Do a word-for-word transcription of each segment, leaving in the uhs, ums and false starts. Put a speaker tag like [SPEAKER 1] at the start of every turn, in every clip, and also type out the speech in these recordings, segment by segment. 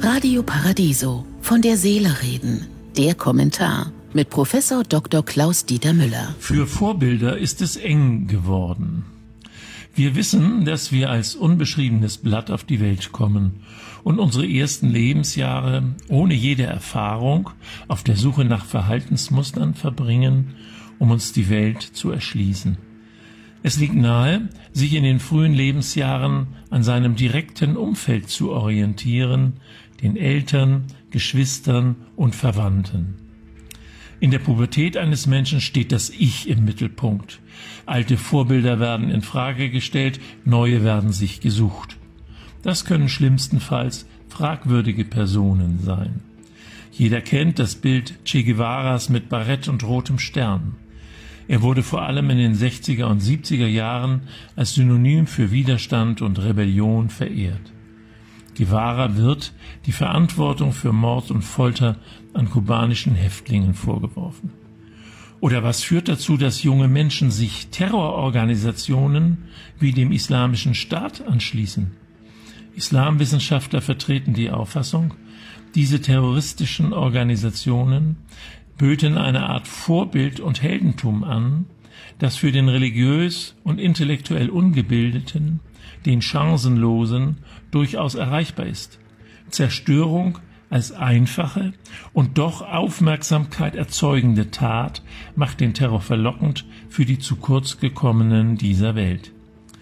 [SPEAKER 1] Radio Paradiso, von der Seele reden. Der Kommentar mit Professor Doktor Klaus-Dieter Müller.
[SPEAKER 2] Für Vorbilder ist es eng geworden. Wir wissen, dass wir als unbeschriebenes Blatt auf die Welt kommen und unsere ersten Lebensjahre ohne jede Erfahrung auf der Suche nach Verhaltensmustern verbringen, um uns die Welt zu erschließen. Es liegt nahe, sich in den frühen Lebensjahren an seinem direkten Umfeld zu orientieren, den Eltern, Geschwistern und Verwandten. In der Pubertät eines Menschen steht das Ich im Mittelpunkt. Alte Vorbilder werden in Frage gestellt, neue werden sich gesucht. Das können schlimmstenfalls fragwürdige Personen sein. Jeder kennt das Bild Che Guevaras mit Barett und rotem Stern. Er wurde vor allem in den sechziger und siebziger Jahren als Synonym für Widerstand und Rebellion verehrt. Guevara wird die Verantwortung für Mord und Folter an kubanischen Häftlingen vorgeworfen. Oder was führt dazu, dass junge Menschen sich Terrororganisationen wie dem Islamischen Staat anschließen? Islamwissenschaftler vertreten die Auffassung, diese terroristischen Organisationen böten eine Art Vorbild und Heldentum an, das für den religiös und intellektuell Ungebildeten, den Chancenlosen, durchaus erreichbar ist. Zerstörung als einfache und doch Aufmerksamkeit erzeugende Tat macht den Terror verlockend für die zu kurz gekommenen dieser Welt.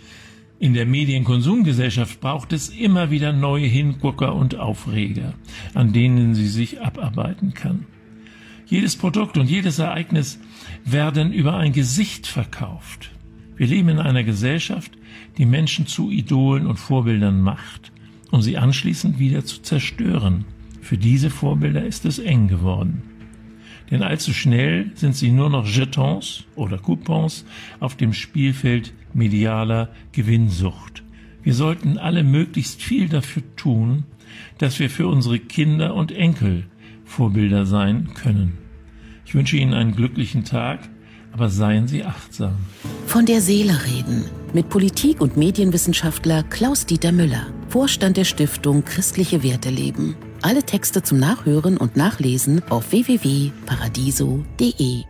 [SPEAKER 2] In der Medienkonsumgesellschaft braucht es immer wieder neue Hingucker und Aufreger, an denen sie sich abarbeiten kann. Jedes Produkt und jedes Ereignis werden über ein Gesicht verkauft. Wir leben in einer Gesellschaft, die Menschen zu Idolen und Vorbildern macht, um sie anschließend wieder zu zerstören. Für diese Vorbilder ist es eng geworden. Denn allzu schnell sind sie nur noch Jetons oder Coupons auf dem Spielfeld medialer Gewinnsucht. Wir sollten alle möglichst viel dafür tun, dass wir für unsere Kinder und Enkel Vorbilder sein können. Ich wünsche Ihnen einen glücklichen Tag, aber seien Sie achtsam.
[SPEAKER 1] Von der Seele reden mit Politik- und Medienwissenschaftler Klaus-Dieter Müller, Vorstand der Stiftung Christliche Werte leben. Alle Texte zum Nachhören und Nachlesen auf w w w punkt paradiso punkt de.